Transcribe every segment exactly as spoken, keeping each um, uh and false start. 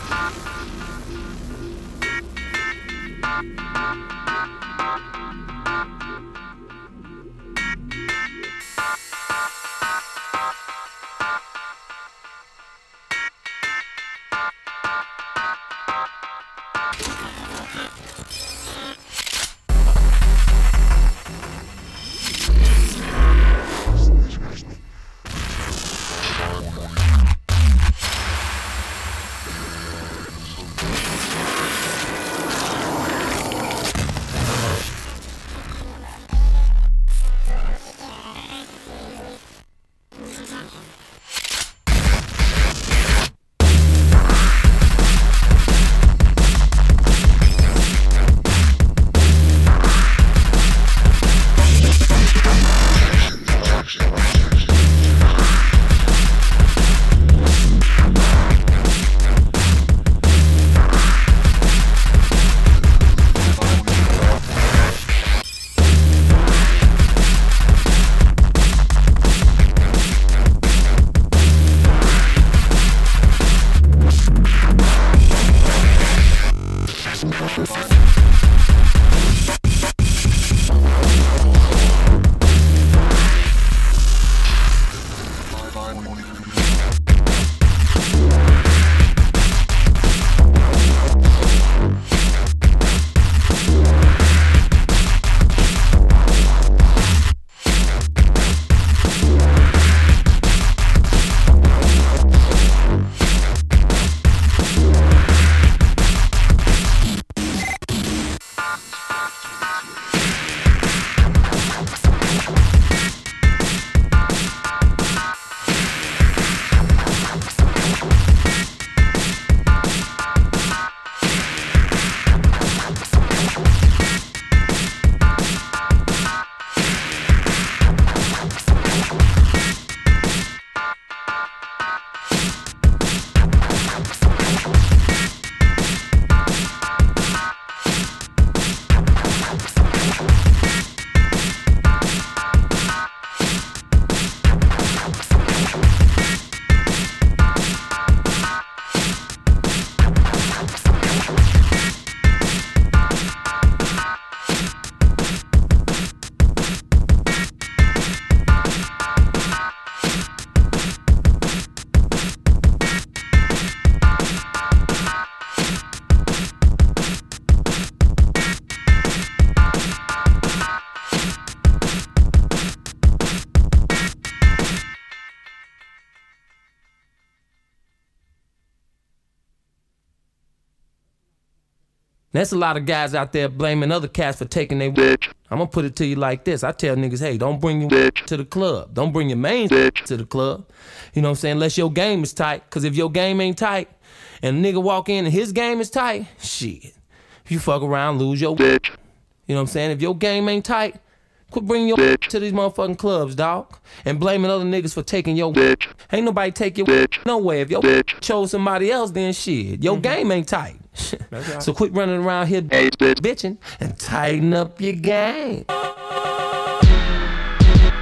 There's a lot of guys out there blaming other cats for taking their bitch. I'm gonna put it to you like this. I tell niggas, hey, don't bring your bitch to the club. Don't bring your main bitch to the club. You know what I'm saying? Unless your game is tight. Cause if your game ain't tight and a nigga walk in and his game is tight, shit. If you fuck around, lose your bitch. You know what I'm saying? If your game ain't tight, quit bringing your bitch to these motherfucking clubs, dog. And blaming other niggas for taking your bitch. Ain't nobody take your bitch nowhere. If your bitch chose somebody else, then shit. Your mm-hmm. game ain't tight. Right. So quit running around here hey, bitch. bitching and tighten up your game.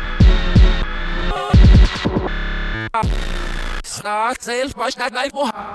Snart selv, hvor snart nej på